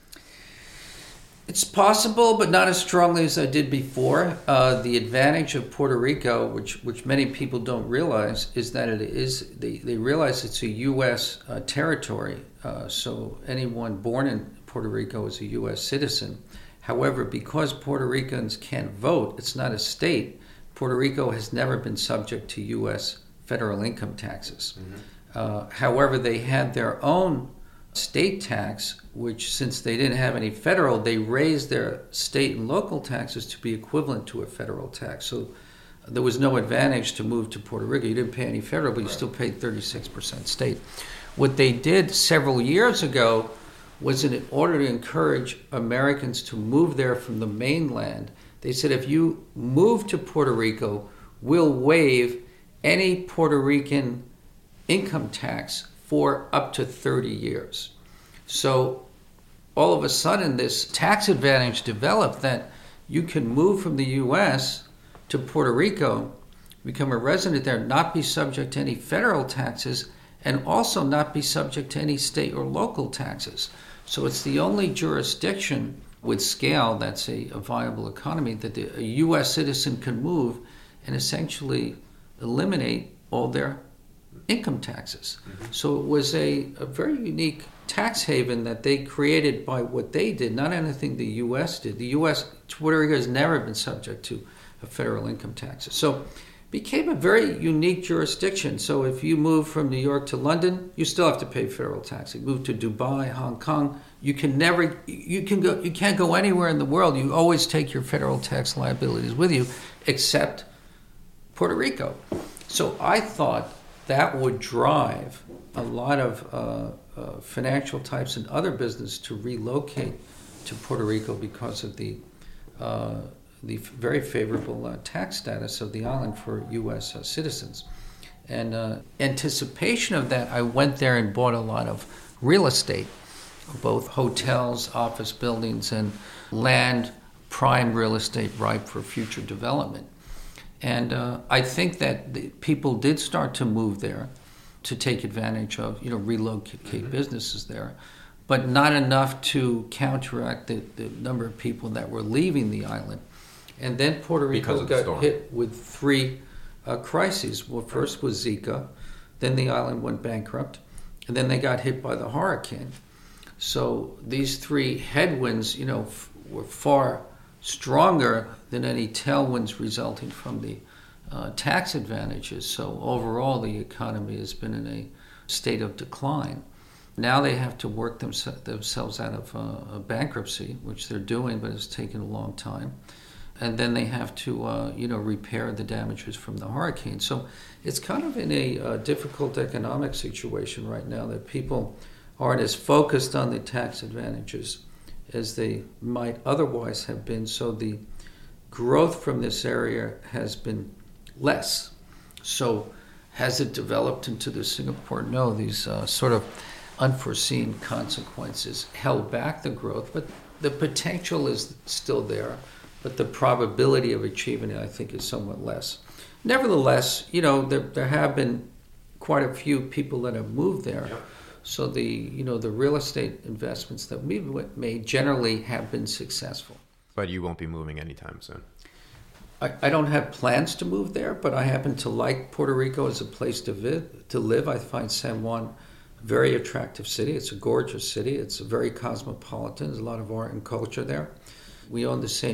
It's possible, but not as strongly as I did before. The advantage of Puerto Rico, which many people don't realize, is that they realize it's a U.S. Territory. So anyone born in Puerto Rico is a U.S. citizen. However, because Puerto Ricans can't vote, it's not a state. Puerto Rico has never been subject to U.S. federal income taxes. Mm-hmm. However, they had their own state tax, which since they didn't have any federal, they raised their state and local taxes to be equivalent to a federal tax. So there was no advantage to move to Puerto Rico. You didn't pay any federal, but you still paid 36% state. What they did several years ago was, in order to encourage Americans to move there from the mainland, they said, if you move to Puerto Rico, we'll waive any Puerto Rican income tax for up to 30 years. So all of a sudden this tax advantage developed that you can move from the U.S. to Puerto Rico, become a resident there, not be subject to any federal taxes, and also not be subject to any state or local taxes. So it's the only jurisdiction with scale that's a viable economy that a U.S. citizen can move and essentially eliminate all their income taxes. Mm-hmm. So it was a very unique tax haven that they created by what they did, not anything the U.S. did. The U.S., Puerto Rico has never been subject to a federal income taxes. So it became a very unique jurisdiction. So if you move from New York to London, you still have to pay federal tax. You move to Dubai, Hong Kong, you can't go anywhere in the world. You always take your federal tax liabilities with you, except Puerto Rico. So I thought that would drive a lot of financial types and other business to relocate to Puerto Rico because of the very favorable tax status of the island for U.S. Citizens. And anticipation of that, I went there and bought a lot of real estate, both hotels, office buildings, and land, prime real estate ripe for future development. And I think that people did start to move there to take advantage of, relocate mm-hmm. businesses there, but not enough to counteract the number of people that were leaving the island. And then Puerto Rico got hit with 3 crises. Well, first was Zika, then the island went bankrupt, and then they got hit by the hurricane. So these 3 headwinds, were far stronger than any tailwinds resulting from the tax advantages. So overall, the economy has been in a state of decline. Now they have to work themselves out of bankruptcy, which they're doing, but it's taken a long time. And then they have to, repair the damages from the hurricane. So it's kind of in a difficult economic situation right now that people aren't as focused on the tax advantages as they might otherwise have been. So the growth from this area has been less. So has it developed into the Singapore? No, these sort of unforeseen consequences held back the growth, but the potential is still there, but the probability of achieving it, I think, is somewhat less. Nevertheless, there have been quite a few people that have moved there. Yep. So the real estate investments that we've made generally have been successful. But you won't be moving anytime soon. I don't have plans to move there, but I happen to like Puerto Rico as a place to live. I find San Juan a very attractive city. It's a gorgeous city. It's very cosmopolitan. There's a lot of art and culture there. We own the St.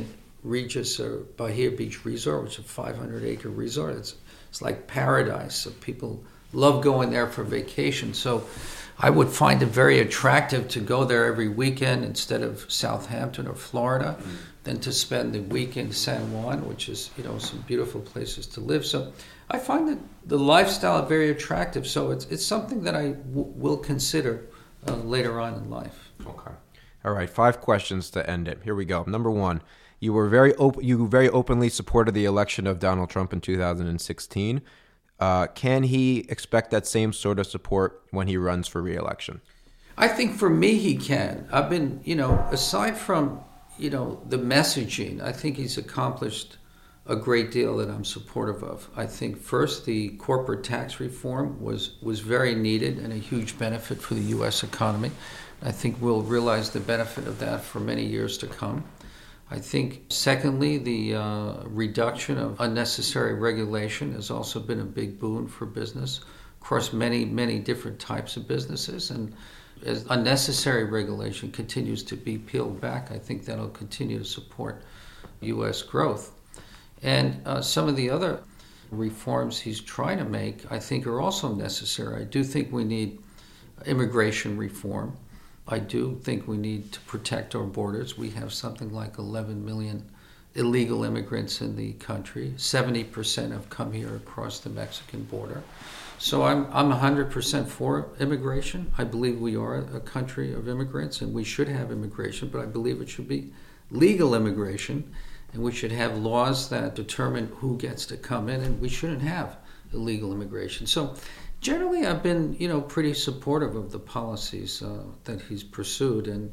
Regis or Bahia Beach Resort, which is a 500-acre resort. It's like paradise. So people love going there for vacation. So I would find it very attractive to go there every weekend instead of Southampton or Florida, than to spend the week in San Juan, which is, some beautiful places to live. So I find that the lifestyle very attractive. So it's something that I will consider later on in life. Okay. All right, 5 questions to end it. Here we go. Number 1, you very openly supported the election of Donald Trump in 2016. Can he expect that same sort of support when he runs for re-election? I think for me he can. I've been, aside from, the messaging, I think he's accomplished a great deal that I'm supportive of. I think first the corporate tax reform was very needed and a huge benefit for the U.S. economy. I think we'll realize the benefit of that for many years to come. I think, secondly, the reduction of unnecessary regulation has also been a big boon for business across many, many different types of businesses. And as unnecessary regulation continues to be peeled back, I think that'll continue to support U.S. growth. And some of the other reforms he's trying to make, I think, are also necessary. I do think we need immigration reform. I do think we need to protect our borders. We have something like 11 million illegal immigrants in the country. 70% have come here across the Mexican border. So I'm 100% for immigration. I believe we are a country of immigrants and we should have immigration, but I believe it should be legal immigration and we should have laws that determine who gets to come in, and we shouldn't have illegal immigration. So generally, I've been, pretty supportive of the policies that he's pursued, and,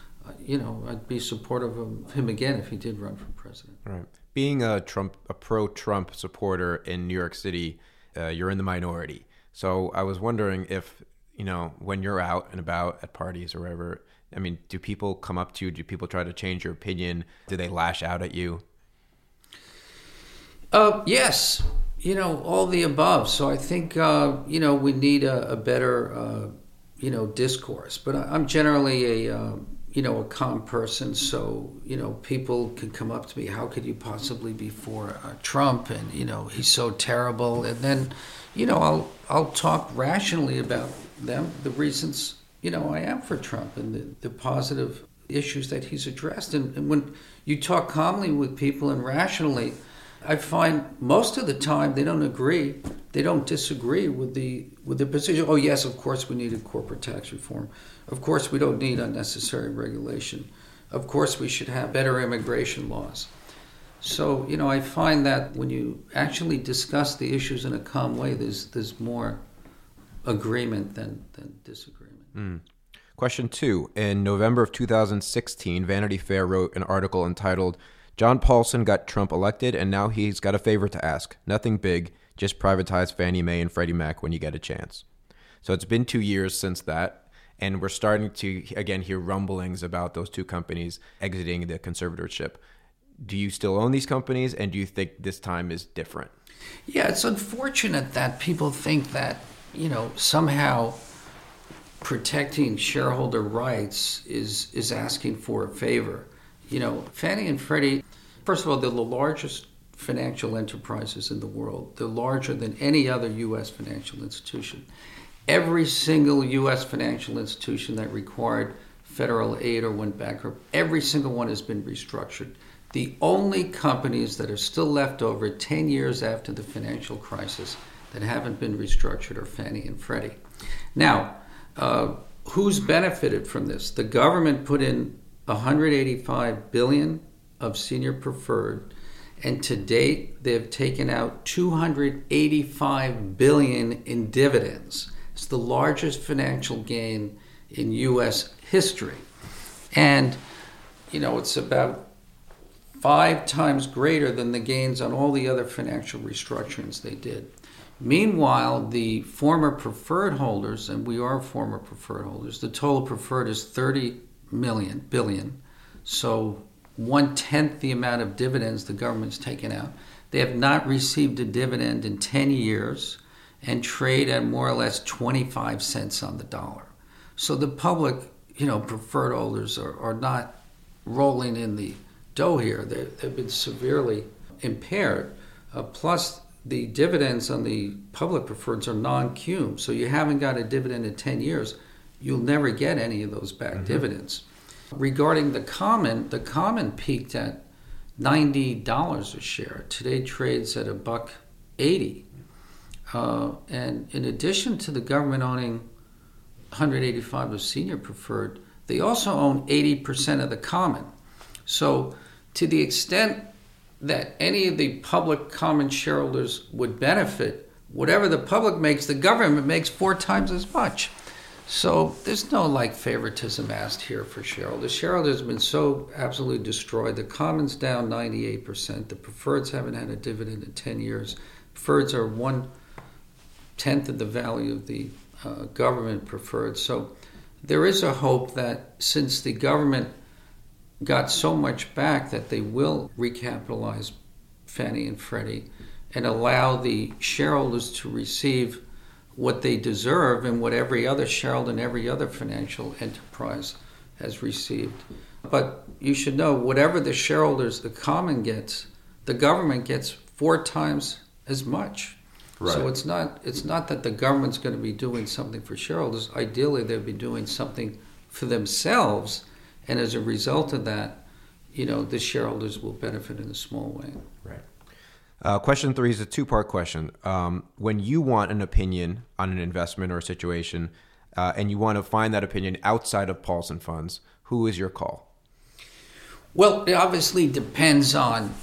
I'd be supportive of him again if he did run for president. Right. Being a pro-Trump supporter in New York City, you're in the minority. So I was wondering if, when you're out and about at parties or wherever, do people come up to you? Do people try to change your opinion? Do they lash out at you? Yes. All the above. So I think, we need a better, discourse. But I'm generally a calm person. So, people can come up to me, how could you possibly be for Trump? And, he's so terrible. And then, I'll talk rationally about them, the reasons, I am for Trump and the positive issues that he's addressed. And when you talk calmly with people and rationally, I find most of the time they don't agree. They don't disagree with the position. Oh, yes, of course we need a corporate tax reform. Of course we don't need unnecessary regulation. Of course we should have better immigration laws. So, I find that when you actually discuss the issues in a calm way, there's more agreement than disagreement. Question 2. In November of 2016, Vanity Fair wrote an article entitled, "John Paulson got Trump elected, and now he's got a favor to ask. Nothing big, just privatize Fannie Mae and Freddie Mac when you get a chance." So it's been 2 years since that, and we're starting to, again, hear rumblings about those two companies exiting the conservatorship. Do you still own these companies, and do you think this time is different? Yeah, it's unfortunate that people think that, somehow protecting shareholder rights is asking for a favor. Fannie and Freddie, first of all, they're the largest financial enterprises in the world. They're larger than any other U.S. financial institution. Every single U.S. financial institution that required federal aid or went bankrupt, every single one has been restructured. The only companies that are still left over 10 years after the financial crisis that haven't been restructured are Fannie and Freddie. Now, who's benefited from this? The government put in $185 billion of senior preferred, and to date they've taken out $285 billion in dividends. It's the largest financial gain in U.S. history, and it's about 5 times greater than the gains on all the other financial restructurings they did. Meanwhile, the former preferred holders, and we are former preferred holders, the total preferred is $30 billion. So 1/10 the amount of dividends the government's taken out. They have not received a dividend in 10 years and trade at more or less 25 cents on the dollar. So the public, preferred holders are not rolling in the dough here. They've been severely impaired. Plus, the dividends on the public preferreds are non-cum, so you haven't got a dividend in 10 years. You'll never get any of those back dividends. Regarding the common peaked at $90 a share. Today trades at $1.80. And in addition to the government owning 185 of senior preferred, they also own 80% of the common. So to the extent that any of the public common shareholders would benefit, whatever the public makes, the government makes 4 times as much. So there's no favoritism asked here for shareholders. Shareholders have been so absolutely destroyed. The common's down 98%. The preferreds haven't had a dividend in 10 years. Preferreds are 1/10 of the value of the government preferred. So there is a hope that since the government got so much back that they will recapitalize Fannie and Freddie and allow the shareholders to receive what they deserve and what every other shareholder and every other financial enterprise has received. But you should know, whatever the shareholders, the common gets, the government gets 4 times as much. Right. So it's not that the government's going to be doing something for shareholders. Ideally, they'll be doing something for themselves, and as a result of that, the shareholders will benefit in a small way. Right. Question 3 is a 2-part question. When you want an opinion on an investment or a situation, and you want to find that opinion outside of Paulson Funds, who is your call? Well, it obviously depends on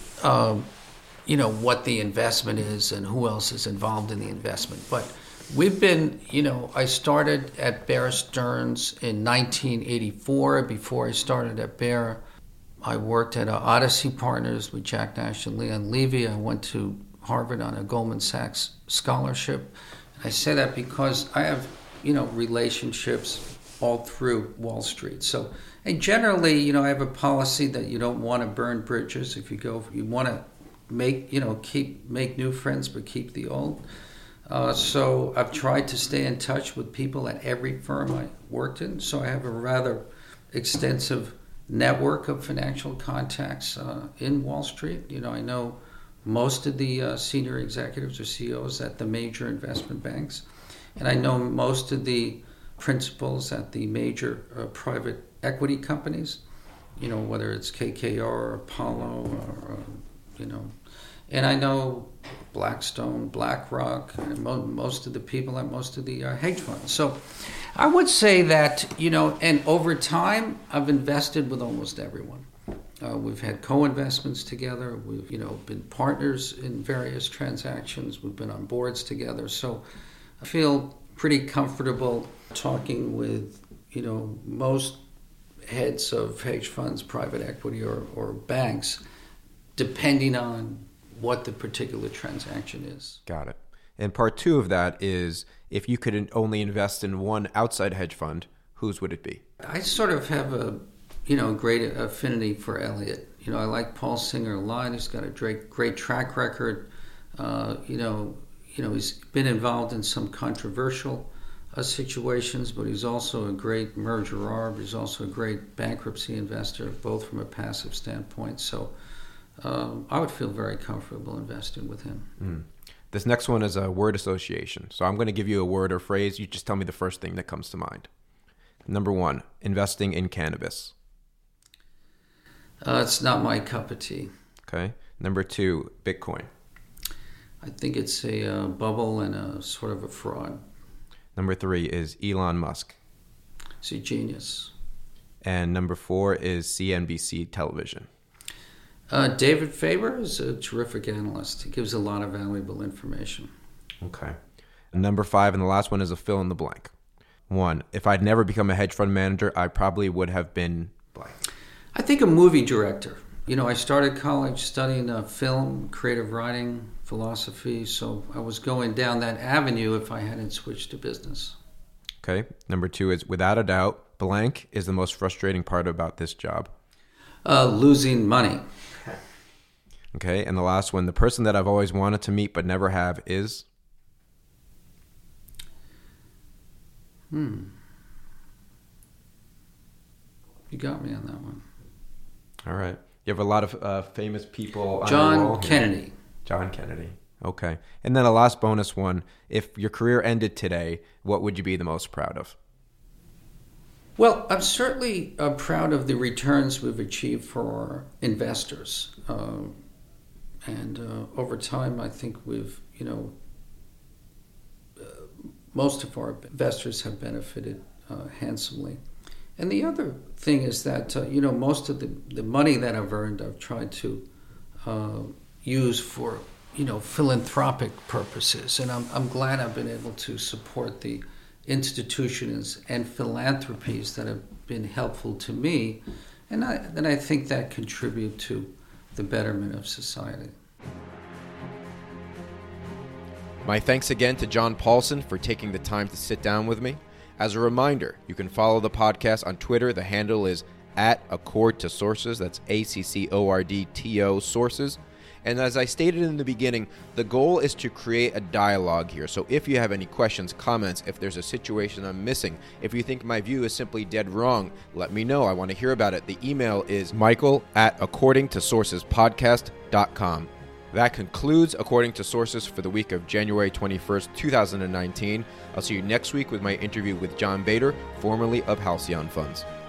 what the investment is and who else is involved in the investment. But we've been, I started at Bear Stearns in 1984. Before I started at Bear, I worked at Odyssey Partners with Jack Nash and Leon Levy. I went to Harvard on a Goldman Sachs scholarship. And I say that because I have, relationships all through Wall Street. So, and generally, I have a policy that you don't want to burn bridges. If you want to make new friends, but keep the old. So I've tried to stay in touch with people at every firm I worked in. So I have a rather extensive network of financial contacts in Wall Street. I know most of the senior executives or CEOs at the major investment banks, and I know most of the principals at the major private equity companies. Whether it's KKR or Apollo or and I know Blackstone, BlackRock, and most of the people at most of the hedge funds. So I would say that, and over time, I've invested with almost everyone. We've had co-investments together. We've, been partners in various transactions. We've been on boards together. So I feel pretty comfortable talking with, most heads of hedge funds, private equity, or banks, depending on what the particular transaction is. Got it. And part 2 of that is, if you could only invest in one outside hedge fund, whose would it be? I sort of have a, great affinity for Elliott. I like Paul Singer a lot. He's got a great track record. He's been involved in some controversial situations, but he's also a great merger arb. He's also a great bankruptcy investor, both from a passive standpoint. So I would feel very comfortable investing with him. This next one is a word association. So I'm going to give you a word or phrase. You just tell me the first thing that comes to mind. Number 1, investing in cannabis. It's not my cup of tea. Okay. Number 2, Bitcoin. I think it's a bubble and a sort of a fraud. Number 3 is Elon Musk. He's a genius. And number 4 is CNBC television. David Faber is a terrific analyst. He gives a lot of valuable information. Okay. And number 5, and the last one, is a fill in the blank. 1, if I'd never become a hedge fund manager, I probably would have been blank. I think a movie director. I started college studying film, creative writing, philosophy, so I was going down that avenue if I hadn't switched to business. Okay. Number 2 is, without a doubt, blank is the most frustrating part about this job. Losing money. Okay, and the last one, the person that I've always wanted to meet but never have is? You got me on that one. All right. You have a lot of famous people on your John wall here. Kennedy. John Kennedy. Okay. And then a last bonus one. If your career ended today, what would you be the most proud of? Well, I'm certainly proud of the returns we've achieved for our investors. And over time, I think we've, most of our investors have benefited handsomely. And the other thing is that, most of the money that I've earned, I've tried to use for, philanthropic purposes. And I'm glad I've been able to support the institutions and philanthropies that have been helpful to me. And I think that contribute to the betterment of society. My thanks again to John Paulson for taking the time to sit down with me. As a reminder, you can follow the podcast on Twitter. The handle is @AccordToSources. That's ACCORDTO Sources. And as I stated in the beginning, the goal is to create a dialogue here. So if you have any questions, comments, if there's a situation I'm missing, if you think my view is simply dead wrong, let me know. I want to hear about it. The email is michael@accordingtosourcespodcast.com. That concludes According to Sources for the week of January 21st, 2019. I'll see you next week with my interview with John Bader, formerly of Halcyon Funds.